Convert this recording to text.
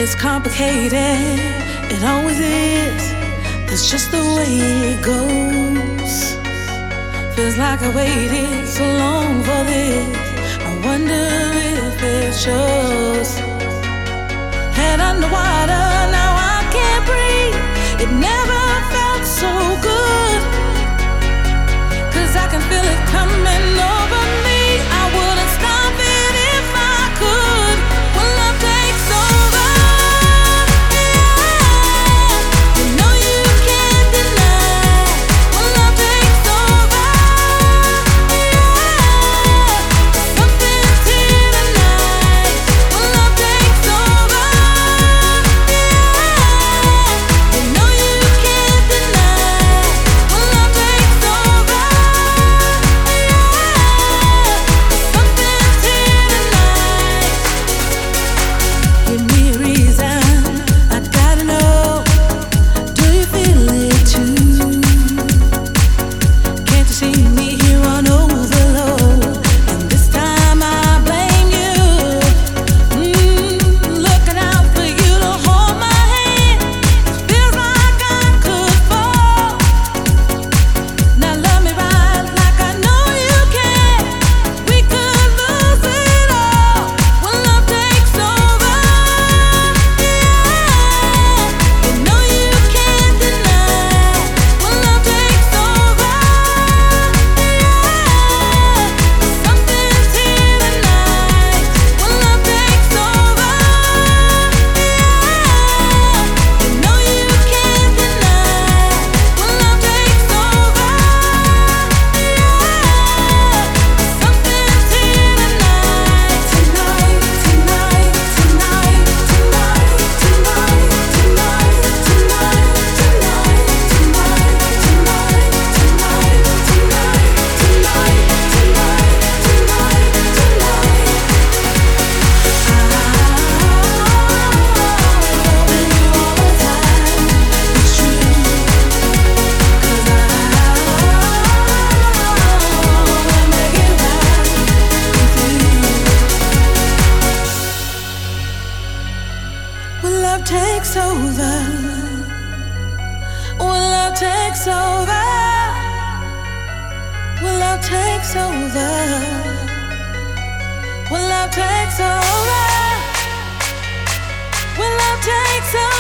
It's complicated, it always is. That's just the way it goes. Feels like I waited so long for this. I wonder if it shows. Head underwater, now I can't breathe. It never felt so good. 'Cause I can feel it coming over me. I wouldn't stop it if I could. When love takes over, yeah. You know you can't deny. When love takes over, yeah. Something's here tonight. When love takes over, yeah. You know you can't deny. When love takes over, yeah. Something's here tonight. Give me a reason, I gotta know. Do you feel it too? Can't you see me here on overload? And this time I blame you. Looking out for you to hold my hand. Feels like I could fall. Now love me right like I know you can. We could lose it all when love takes over, yeah. You know you can't deny. When love takes over, yeah. Something's here tonight. When love takes over, yeah. You know you can't deny. When love takes over, yeah. Something's here tonight. Tonight, tonight, tonight, tonight, tonight, tonight, tonight, when love takes over, when love takes over, when love takes over, when love takes over, when love takes over.